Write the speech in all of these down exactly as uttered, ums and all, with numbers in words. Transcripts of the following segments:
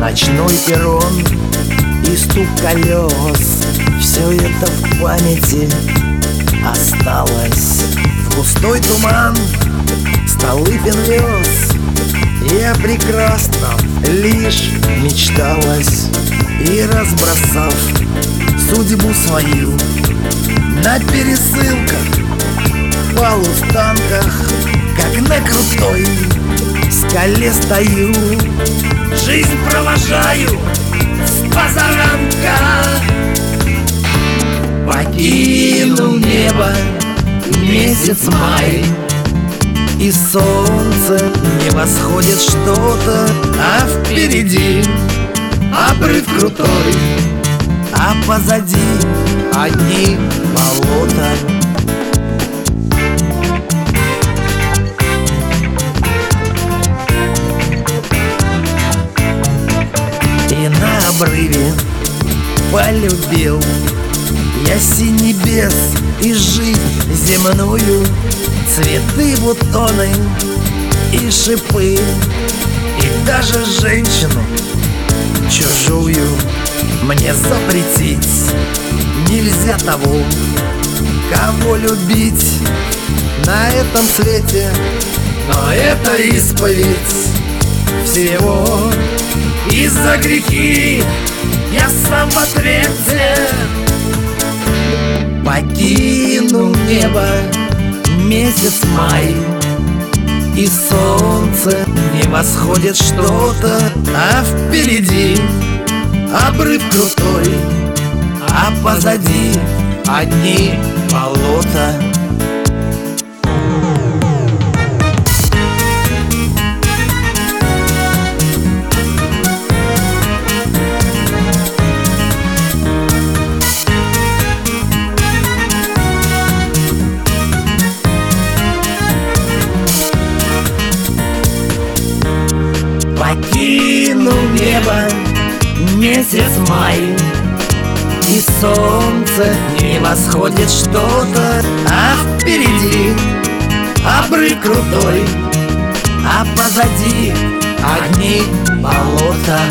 Ночной перрон и стук колес, все это в памяти осталось. В густой туман Столыпин вез, и о прекрасном лишь мечталось. И разбросав судьбу свою на пересылках, полустанках, как на крутой скале стою, жизнь провожаю с позаранка. Покинул небо месяц май, и солнце не восходит что-то, а впереди обрыв крутой, а позади одни болота. И на обрыве полюбил я синь небес и жизнь земную, цветы, бутоны и шипы, и даже женщину чужую мне запретить нельзя того, кого любить на этом свете. Но это исповедь всего, и за грехи я сам в ответе. Покинул небо месяц май, и солнце не восходит что-то, а впереди обрыв крутой, а позади одни болота. Покинул небо месяц май, и солнце не восходит что-то, а впереди обрыв крутой, а позади одни болота.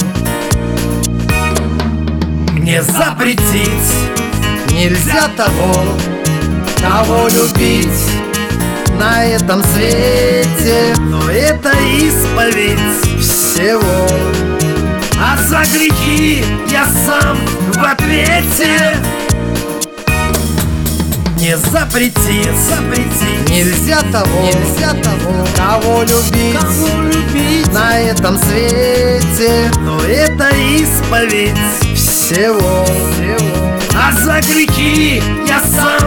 Мне запретить нельзя того, кого любить на этом свете, но это исповедь всего, а за грехи я сам в ответе. Не запретить, запретить нельзя того, нельзя того, кого любить, кого любить на этом свете, но это исповедь всего, всего. А за грехи я сам